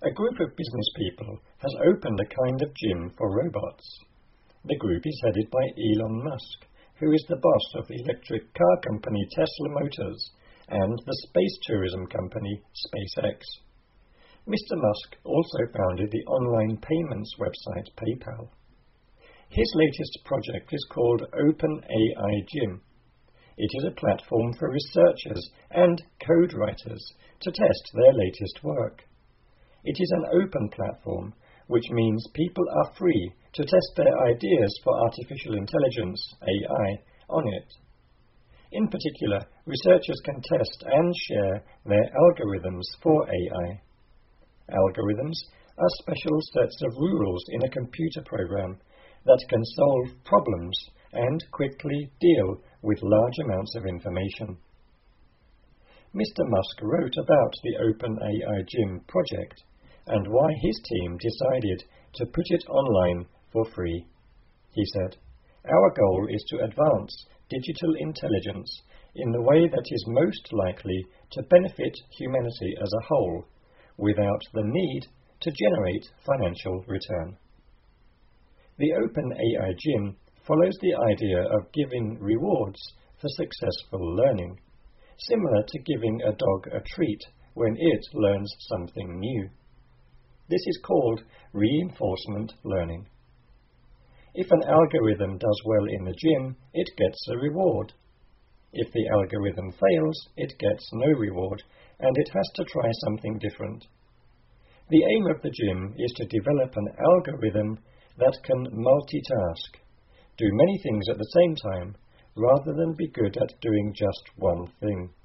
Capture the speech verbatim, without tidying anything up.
A group of business people has opened a kind of gym for robots. The group is headed by Elon Musk, who is the boss of the electric car company Tesla Motors and the space tourism company SpaceX. Mister Musk also founded the online payments website PayPal. His latest project is called OpenAI Gym. It is a platform for researchers and code writers to test their latest work. It is an open platform, which means people are free to test their ideas for artificial intelligence, A I, on it. In particular, researchers can test and share their algorithms for A I. Algorithms are special sets of rules in a computer program that can solve problems and quickly deal with large amounts of information. Mister Musk wrote about the OpenAI Gym project and why his team decided to put it online for free. He said, "Our goal is to advance digital intelligence in the way that is most likely to benefit humanity as a whole, without the need to generate financial return." The OpenAI Gym follows the idea of giving rewards for successful learning, similar to giving a dog a treat when it learns something new. This is called reinforcement learning. If an algorithm does well in the gym, it gets a reward. If the algorithm fails, it gets no reward, and it has to try something different. The aim of the gym is to develop an algorithm that can multitask, do many things at the same time, rather than be good at doing just one thing.